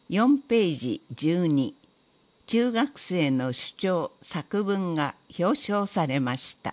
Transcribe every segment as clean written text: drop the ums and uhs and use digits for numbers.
4ページ12、中学生の主張作文が表彰されました。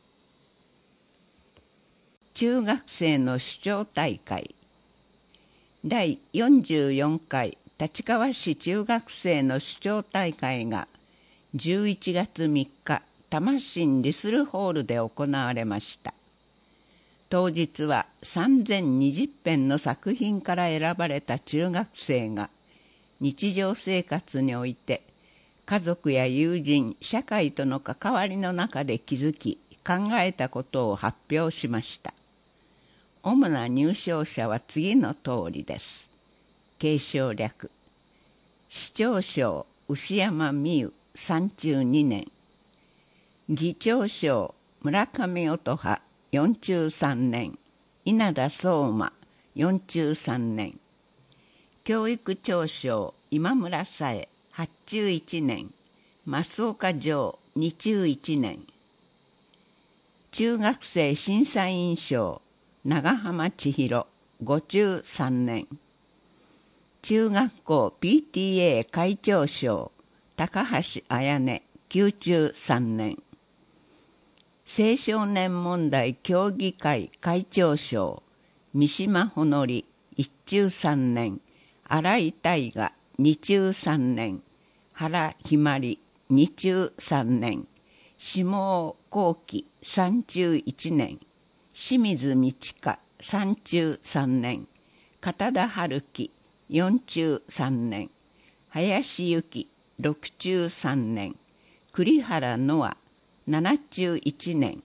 中学生の主張大会。第44回立川市中学生の主張大会が11月3日、多摩市リスルホールで行われました。当日は3020編の作品から選ばれた中学生が日常生活において家族や友人、社会との関わりの中で気づき考えたことを発表しました。主な入賞者は次の通りです。継承略。市長賞牛山美優32年。議長賞村上音羽43年。稲田相馬43年。教育長賞今村紗恵81年。増岡城21年。中学生審査員賞長浜千尋53年。中学校 PTA 会長賞高橋彩音93年。青少年問題協議会会長賞三島ほのり1中3年。新井大河2中3年。原ひまり2中3年。下尾幸喜3中1年。清水道香3中3年。片田春樹4中3年。林由紀6中3年。栗原ノア7中1年。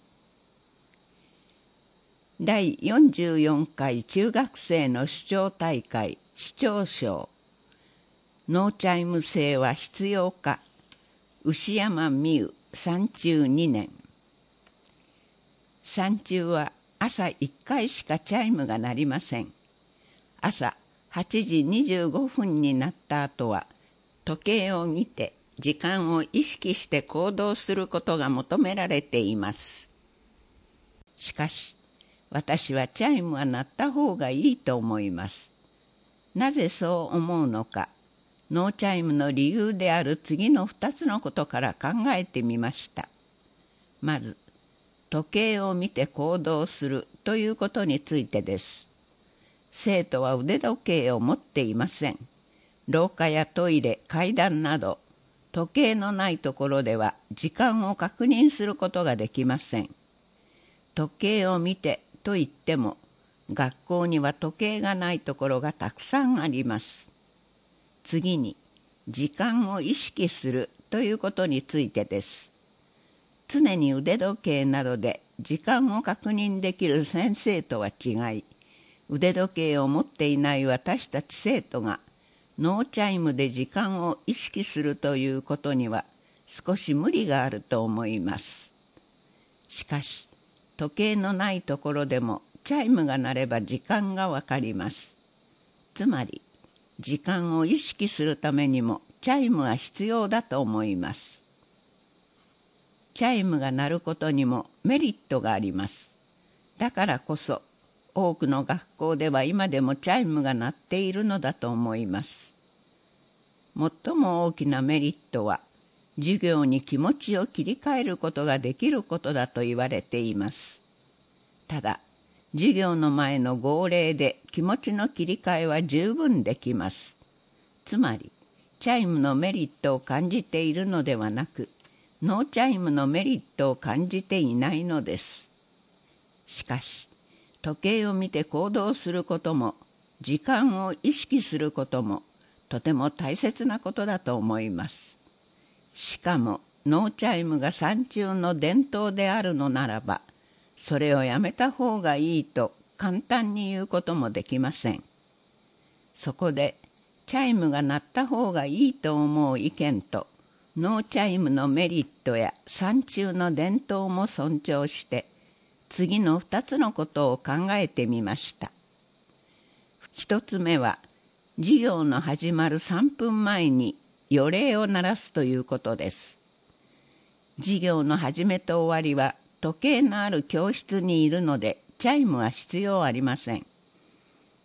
第44回中学生の主張大会市長賞。ノーチャイム制は必要か。牛山美優3中2年。3中は朝1回しかチャイムが鳴りません。朝8時25分になった後は時計を見て時間を意識して行動することが求められています。しかし私はチャイムは鳴った方がいいと思います。なぜそう思うのか、ノーチャイムの理由である次の2つのことから考えてみました。まず、時計を見て行動するということについてです。生徒は腕時計を持っていません。廊下やトイレ、階段など、時計のないところでは時間を確認することができません。時計を見てと言っても、学校には時計がないところがたくさんあります。次に、時間を意識するということについてです。常に腕時計などで時間を確認できる先生とは違い、腕時計を持っていない私たち生徒がノーチャイムで時間を意識するということには少し無理があると思います。しかし、時計のないところでもチャイムが鳴れば時間がわかります。つまり、時間を意識するためにもチャイムは必要だと思います。チャイムが鳴ることにもメリットがあります。だからこそ、多くの学校では今でもチャイムが鳴っているのだと思います。最も大きなメリットは、授業に気持ちを切り替えることができることだと言われています。ただ、授業の前の号令で気持ちの切り替えは十分できます。つまり、チャイムのメリットを感じているのではなく、ノーチャイムのメリットを感じていないのです。しかし、時計を見て行動することも、時間を意識することも、とても大切なことだと思います。しかも、ノーチャイムが山中の伝統であるのならば、それをやめた方がいいと簡単に言うこともできません。そこで、チャイムが鳴った方がいいと思う意見と、ノーチャイムのメリットや山中の伝統も尊重して、次の2つのことを考えてみました。1つ目は、授業の始まる3分前に予鈴を鳴らすということです。授業の始めと終わりは時計のある教室にいるのでチャイムは必要ありません。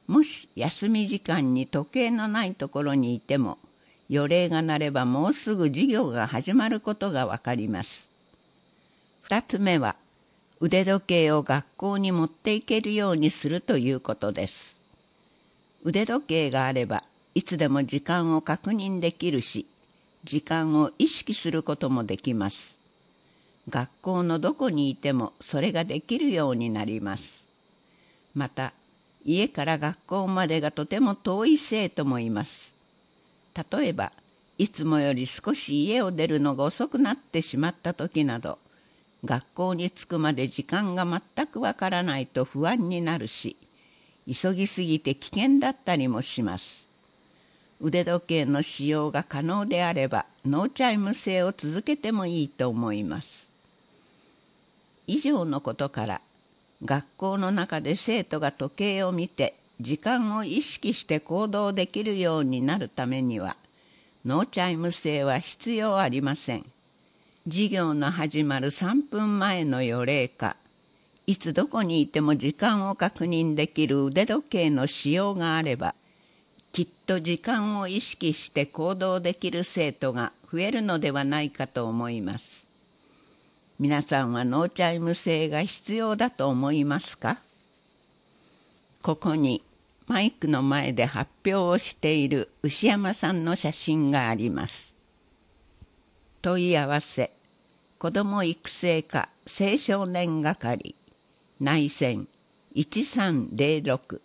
もし休み時間に時計のないところにいても、予鈴が鳴ればもうすぐ授業が始まることがわかります。2つ目は、腕時計を学校に持っていけるようにするということです。腕時計があれば、いつでも時間を確認できるし、時間を意識することもできます。学校のどこにいてもそれができるようになります。また、家から学校までがとても遠い生徒もいます。例えば、いつもより少し家を出るのが遅くなってしまった時など、学校に着くまで時間が全くわからないと不安になるし、急ぎすぎて危険だったりもします。腕時計の使用が可能であれば、ノーチャイム制を続けてもいいと思います。以上のことから、学校の中で生徒が時計を見て時間を意識して行動できるようになるためには、ノーチャイム制は必要ありません。授業の始まる3分前の予鈴か、いつどこにいても時間を確認できる腕時計の使用があれば、きっと時間を意識して行動できる生徒が増えるのではないかと思います。皆さんはノーチャイム制が必要だと思いますか？ここにマイクの前で発表をしている牛山さんの写真があります。問い合わせ、子ども育成課青少年係、内線1306。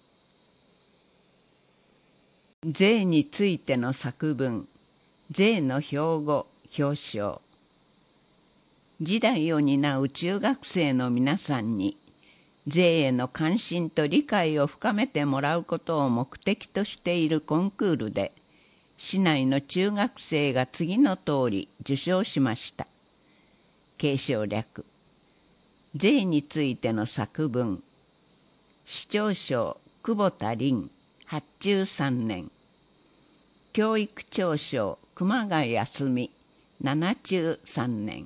税についての作文、税の標語、表彰。時代を担う中学生の皆さんに、税への関心と理解を深めてもらうことを目的としているコンクールで、市内の中学生が次の通り受賞しました。継承略。税についての作文。市長賞久保田凛、発注3年。教育長賞熊谷康美、7中3年。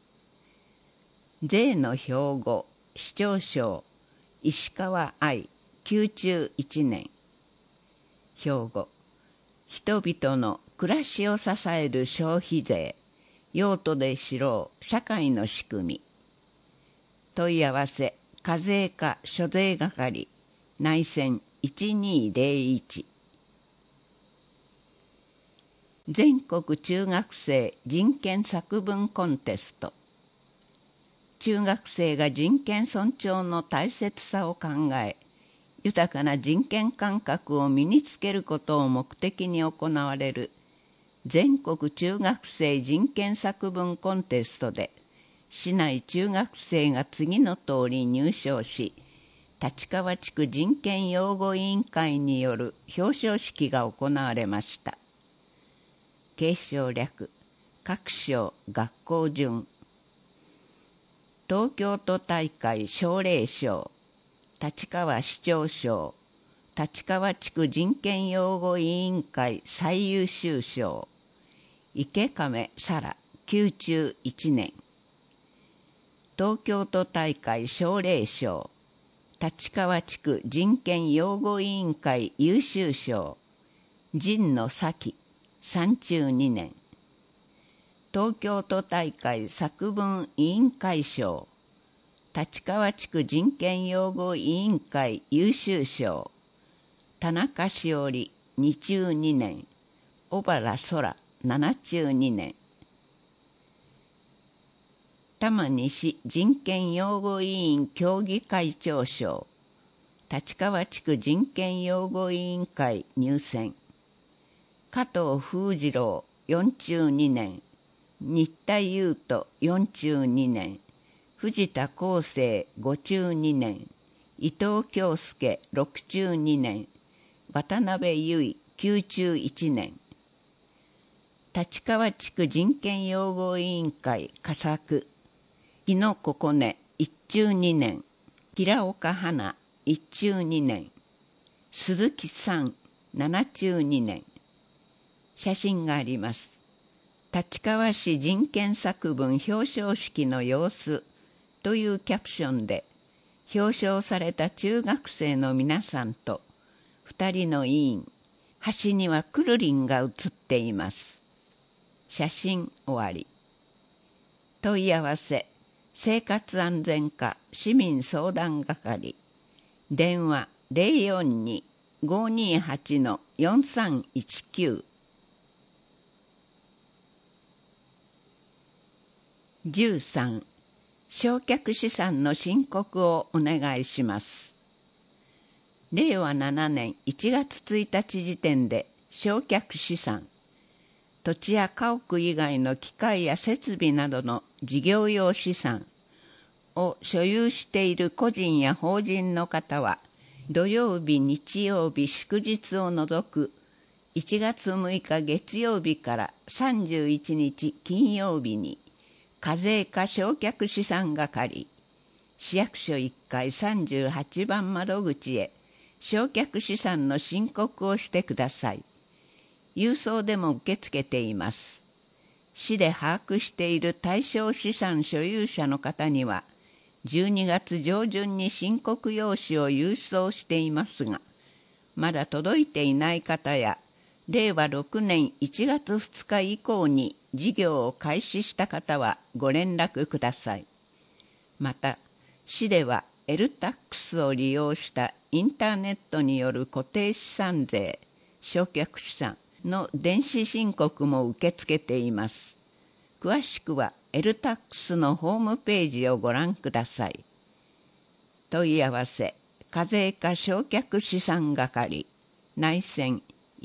税の標語、市長賞石川愛、9中1年。標語、人々の暮らしを支える消費税、用途で知ろう社会の仕組み。問い合わせ、課税課諸税係、内線1201。全国中学生人権作文コンテスト。中学生が人権尊重の大切さを考え、豊かな人権感覚を身につけることを目的に行われる全国中学生人権作文コンテストで、市内中学生が次の通り入賞し、立川地区人権擁護委員会による表彰式が行われました。継承略、各省学校順。東京都大会奨励賞、立川市長賞、立川地区人権擁護委員会最優秀賞、池亀沙羅、9中1年。東京都大会奨励賞、立川地区人権擁護委員会優秀賞、神野咲、3中2年。東京都大会作文委員会賞、立川地区人権擁護委員会優秀賞、田中しおり、2中2年。小原空、7中2年。多摩西人権擁護委員協議会長賞、立川地区人権擁護委員会入選。加藤風次郎、4中2年。新田優斗、4中2年。藤田康生、5中2年。伊藤京介、6中2年。渡辺由衣、9中1年。立川地区人権擁護委員会佳作、日野ここね、1中2年。平岡花、1中2年。鈴木さん、7中2年。写真があります。立川市人権作文表彰式の様子というキャプションで、表彰された中学生の皆さんと 2人の委員、端にはくるりんが写っています。写真終わり。問い合わせ、生活安全課市民相談係、電話042-528-4319。13、償却資産の申告をお願いします。令和7年1月1日時点で償却資産、土地や家屋以外の機械や設備などの事業用資産を所有している個人や法人の方は、土曜日、日曜日、祝日を除く1月6日月曜日から31日金曜日に、課税課償却資産係、市役所1階38番窓口へ償却資産の申告をしてください。郵送でも受け付けています。市で把握している対象資産所有者の方には、12月上旬に申告用紙を郵送していますが、まだ届いていない方や、令和6年1月2日以降に事業を開始した方はご連絡ください。また、市ではLTAXを利用したインターネットによる固定資産税、償却資産の電子申告も受け付けています。詳しくはLTAXのホームページをご覧ください。問い合わせ、課税課償却資産係、内線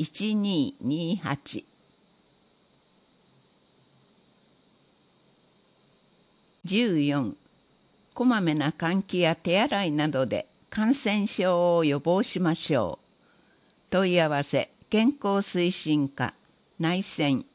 1228。14、こまめな換気や手洗いなどで感染症を予防しましょう。問い合わせ、健康推進課、内線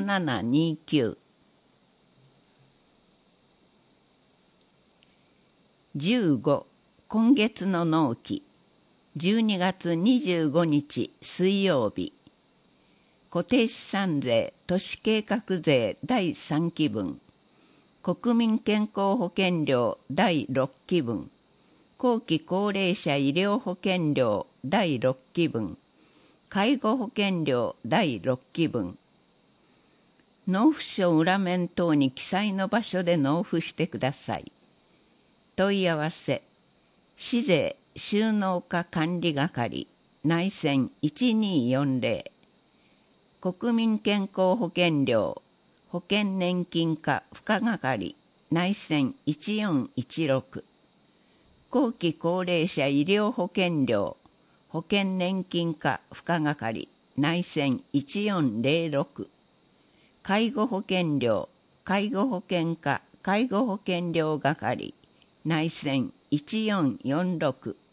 4729。15、今月の納期、12月25日水曜日、固定資産税都市計画税第3期分、国民健康保険料第6期分、後期高齢者医療保険料第6期分、介護保険料第6期分、納付書裏面等に記載の場所で納付してください。問い合わせ、市税収納課管理係、内線1240、国民健康保険料保険年金課付加係、内線1416、後期高齢者医療保険料保険年金課付加係、内線1406、介護保険料介護保険課介護保険料係、内線1446。